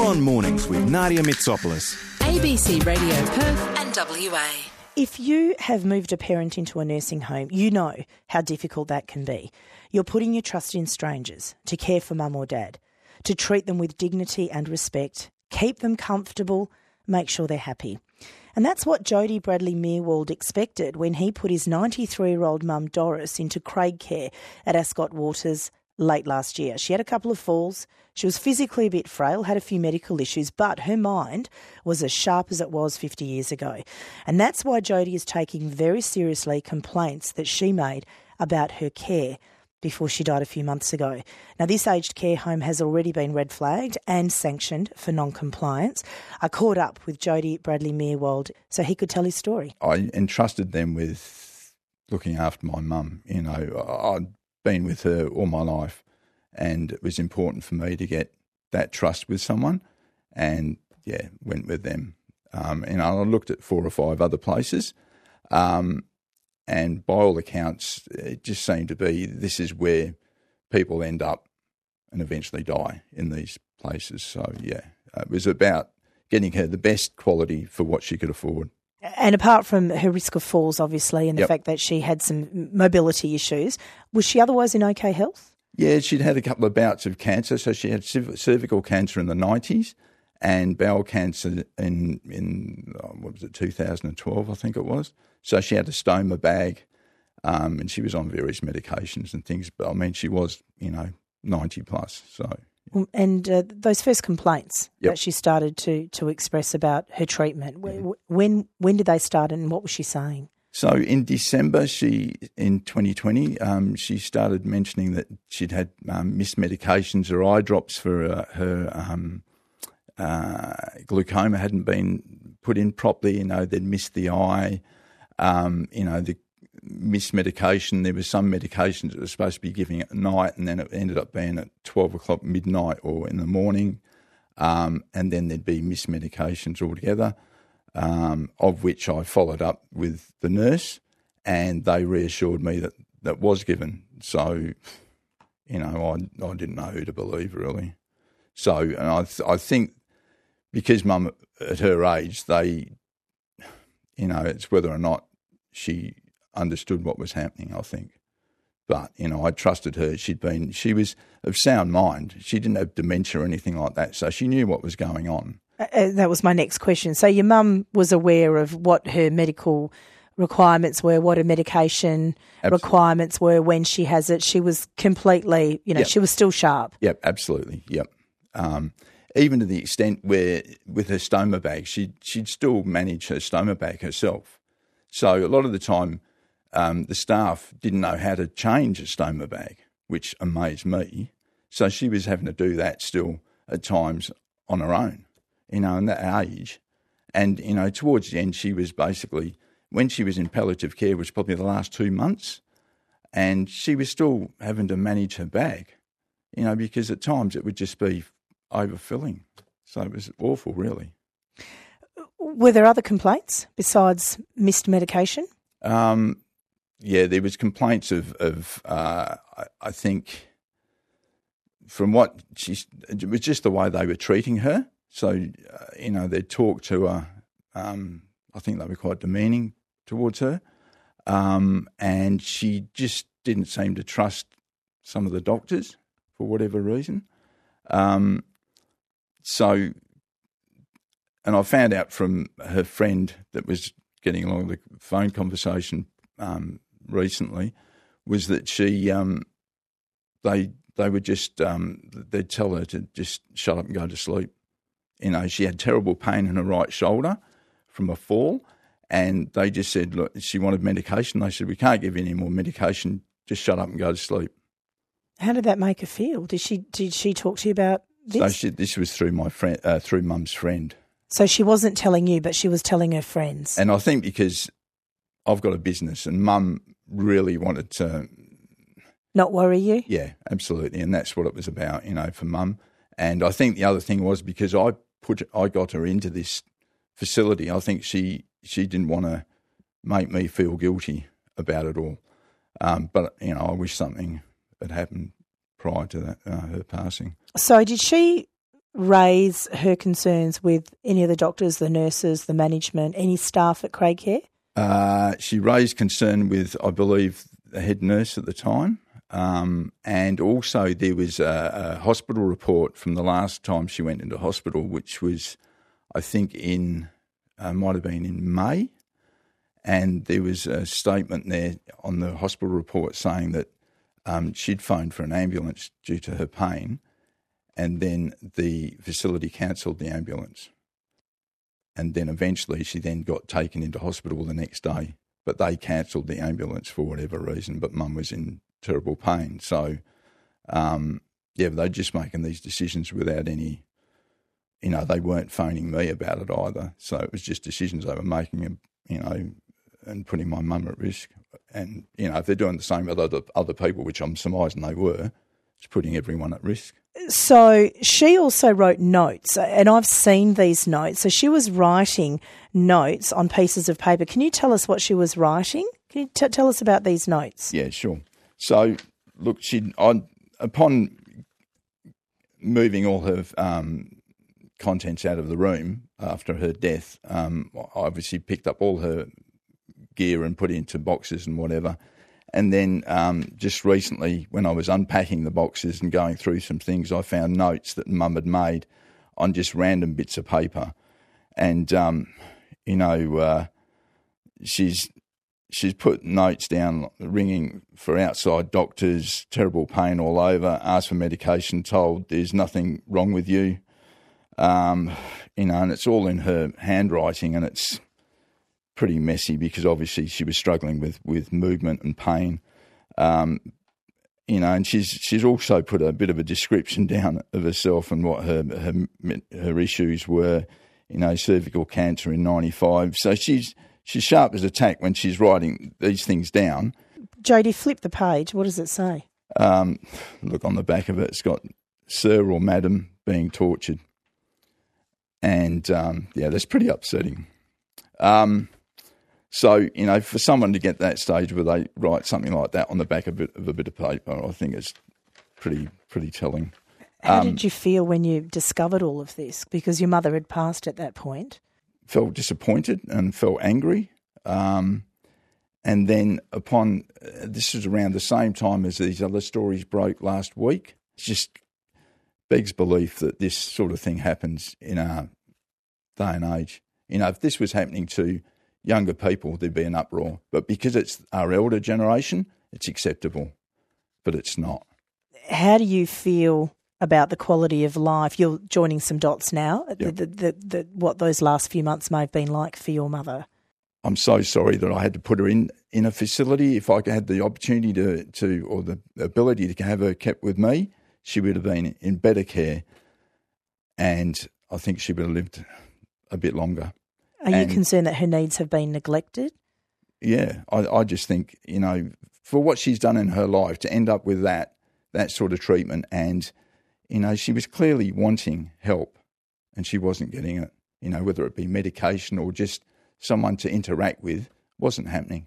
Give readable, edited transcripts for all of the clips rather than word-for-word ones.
On Mornings with Nadia Mitsopoulos. ABC Radio Perth and WA. If you have moved a parent into a nursing home, you know how difficult that can be. You're putting your trust in strangers to care for mum or dad, to treat them with dignity and respect, keep them comfortable, make sure they're happy. And that's what Jody Bradley Meerwald expected when he put his 93-year-old mum Doris into Craig Care at Ascot Waters late last year. She had a couple of falls. She was physically a bit frail, had a few medical issues, but her mind was as sharp as it was 50 years ago. And that's why Jody is taking very seriously complaints that she made about her care before she died a few months ago. Now, this aged care home has already been red flagged and sanctioned for non-compliance. I caught up with Jody Bradley Meerwald so he could tell his story. I entrusted them with looking after my mum. You know, I'd been with her all my life, and it was important for me to get that trust with someone, and went with them. And I looked at 4 or 5 other places, and by all accounts, it just seemed to be this is where people end up and eventually die, in these places. So it was about getting her the best quality for what she could afford. And apart from her risk of falls, obviously, and the fact that she had some mobility issues, was she otherwise in okay health? Yeah, she'd had a couple of bouts of cancer. So she had cervical cancer in the 90s and bowel cancer in 2012, I think it was. So she had a stoma bag, and she was on various medications and things. But, I mean, she was, 90 plus, so... And those first complaints that she started to express about her treatment, when did they start and what was she saying? So in December, in 2020, she started mentioning that she'd had missed medications. Her eye drops for her glaucoma hadn't been put in properly. They'd missed the eye. The missed medication. There was some medications that were supposed to be giving at night, and then it ended up being at 12 o'clock midnight or in the morning, and then there'd be missed medications altogether, of which I followed up with the nurse, and they reassured me that was given. So, I didn't know who to believe, really. So, and I think because Mum, at her age, it's whether or not she understood what was happening, I think. But, I trusted her. She was of sound mind. She didn't have dementia or anything like that, so she knew what was going on. That was my next question. So your mum was aware of what her medical requirements were, what her medication requirements were when she has it. She was completely, she was still sharp. Yep, absolutely, yep. Even to the extent where with her stoma bag, she'd still manage her stoma bag herself. So a lot of the time, the staff didn't know how to change a stoma bag, which amazed me. So she was having to do that still at times on her own, in that age. And, towards the end, she was basically, when she was in palliative care, was probably the last 2 months, and she was still having to manage her bag, because at times it would just be overfilling. So it was awful, really. Were there other complaints besides missed medication? There was complaints of I think, from what it was just the way they were treating her. So, they'd talk to her. I think they were quite demeaning towards her. And she just didn't seem to trust some of the doctors for whatever reason. And I found out from her friend that was getting along the phone conversation recently, was that she they would just they'd tell her to just shut up and go to sleep. She had terrible pain in her right shoulder from a fall, and they just said, look, she wanted medication. They said, we can't give you any more medication. Just shut up and go to sleep. How did that make her feel? Did she talk to you about this? So this was through my friend, through Mum's friend. So she wasn't telling you, but she was telling her friends. And I think because I've got a business, and Mum really wanted to not worry you. Yeah, absolutely, and that's what it was about, for Mum. And I think the other thing was because I got her into this facility. I think she didn't want to make me feel guilty about it all. But I wish something had happened prior to that her passing. So did she raise her concerns with any of the doctors, the nurses, the management, any staff at Craig Care? She raised concern with, I believe, the head nurse at the time. And also there was a hospital report from the last time she went into hospital, which was, I think, might have been in May. And there was a statement there on the hospital report saying that she'd phoned for an ambulance due to her pain, and then the facility cancelled the ambulance. And then eventually she then got taken into hospital the next day, but they cancelled the ambulance for whatever reason, but Mum was in terrible pain. So, they're just making these decisions without any, they weren't phoning me about it either. So it was just decisions they were making, and putting my mum at risk. And, if they're doing the same with other people, which I'm surmising they were, it's putting everyone at risk. So she also wrote notes, and I've seen these notes. So she was writing notes on pieces of paper. Can you tell us what she was writing? Can you tell us about these notes? Yeah, sure. So, look, upon moving all her contents out of the room after her death, I obviously picked up all her gear and put it into boxes and whatever. And then just recently, when I was unpacking the boxes and going through some things, I found notes that Mum had made on just random bits of paper. And, she's put notes down, ringing for outside doctors, terrible pain all over, asked for medication, told there's nothing wrong with you. And it's all in her handwriting, and it's pretty messy because obviously she was struggling with movement and pain. And she's also put a bit of a description down of herself and what her issues were, cervical cancer in 95. So she's sharp as a tack when she's writing these things down. Jodie, flip the page. What does it say? Look, on the back of it, it's got Sir or Madam being tortured. And, that's pretty upsetting. So, for someone to get that stage where they write something like that on the back of a bit of paper, I think it's pretty telling. How did you feel when you discovered all of this? Because your mother had passed at that point. Felt disappointed and felt angry. And then this was around the same time as these other stories broke last week. It just begs belief that this sort of thing happens in our day and age. If this was happening to younger people, there'd be an uproar. But because it's our elder generation, it's acceptable. But it's not. How do you feel about the quality of life? You're joining some dots now. Yep. What those last few months may have been like for your mother. I'm so sorry that I had to put her in a facility. If I had the opportunity to or the ability to have her kept with me, she would have been in better care, and I think she would have lived a bit longer. Are you concerned that her needs have been neglected? Yeah, I just think, for what she's done in her life to end up with that sort of treatment, and, she was clearly wanting help and she wasn't getting it, whether it be medication or just someone to interact with, wasn't happening.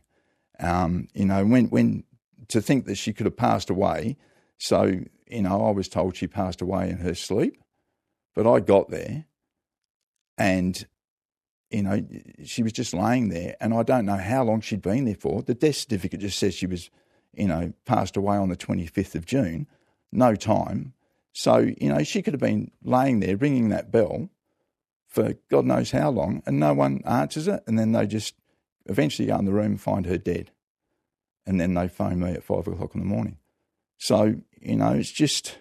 When to think that she could have passed away, so, I was told she passed away in her sleep, but I got there and she was just laying there, and I don't know how long she'd been there for. The death certificate just says she was, passed away on the 25th of June, no time. So, she could have been laying there ringing that bell for God knows how long, and no one answers it, and then they just eventually go in the room and find her dead. And then they phone me at 5 o'clock in the morning. So, it's just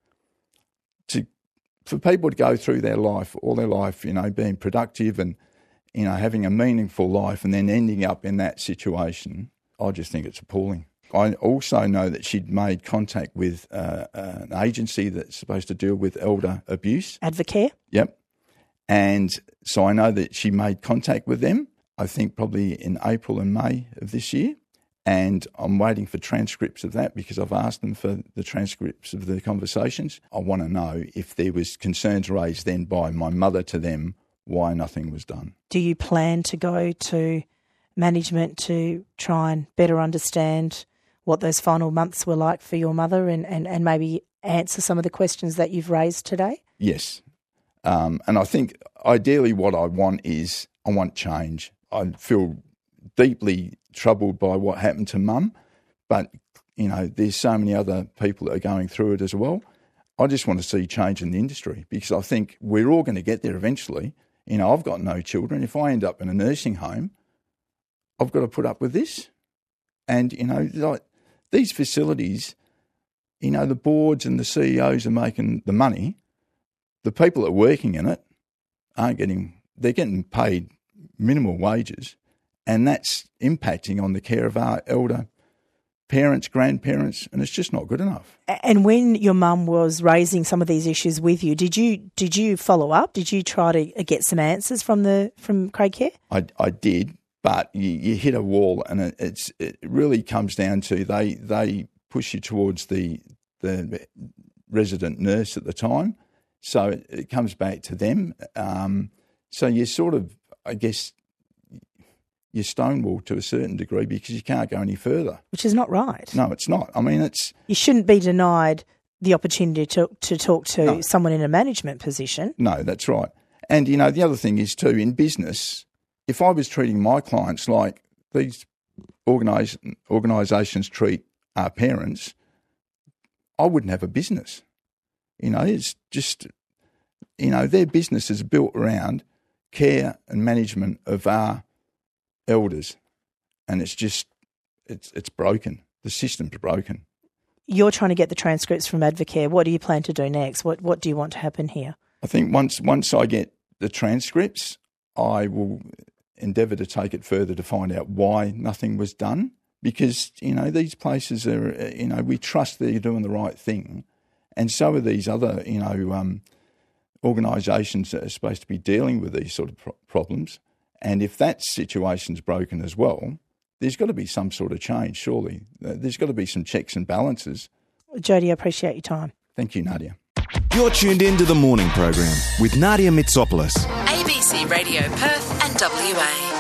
for people to go through their life, all their life, being productive and, having a meaningful life and then ending up in that situation, I just think it's appalling. I also know that she'd made contact with an agency that's supposed to deal with elder abuse. Advocare? Yep. And so I know that she made contact with them, I think probably in April and May of this year. And I'm waiting for transcripts of that because I've asked them for the transcripts of the conversations. I want to know if there was concerns raised then by my mother to them, why nothing was done. Do you plan to go to management to try and better understand what those final months were like for your mother and maybe answer some of the questions that you've raised today? Yes. And I think ideally what I want is I want change. I feel deeply troubled by what happened to Mum, but, you know, there's so many other people that are going through it as well. I just want to see change in the industry because I think we're all going to get there eventually. You know, I've got no children. If I end up in a nursing home, I've got to put up with this. And, you know, like these facilities, you know, the boards and the CEOs are making the money. The people that are working in it they're getting paid minimal wages, and that's impacting on the care of our elder parents, grandparents, and it's just not good enough. And when your mum was raising some of these issues with you, did you follow up? Did you try to get some answers from Craig Care? I did, but you hit a wall, and it really comes down to they push you towards the resident nurse at the time, so it comes back to them. So you sort of, I guess, you're stonewalled to a certain degree because you can't go any further. Which is not right. No, it's not. I mean, you shouldn't be denied the opportunity to talk to someone in a management position. No, that's right. And, you know, the other thing is too, in business, if I was treating my clients like these organisations treat our parents, I wouldn't have a business. You know, it's just, you know, their business is built around care and management of our elders, and it's just it's broken. The system's broken. You're trying to get the transcripts from Advocare. What do you plan to do next? What do you want to happen here? I think once I get the transcripts, I will endeavour to take it further to find out why nothing was done. Because, you know, these places are, you know, we trust they're doing the right thing, and so are these other, you know, organisations that are supposed to be dealing with these sort of problems. And if that situation's broken as well, there's got to be some sort of change, surely. There's got to be some checks and balances. Jody, I appreciate your time. Thank you, Nadia. You're tuned into the morning program with Nadia Mitsopoulos. ABC Radio Perth and WA.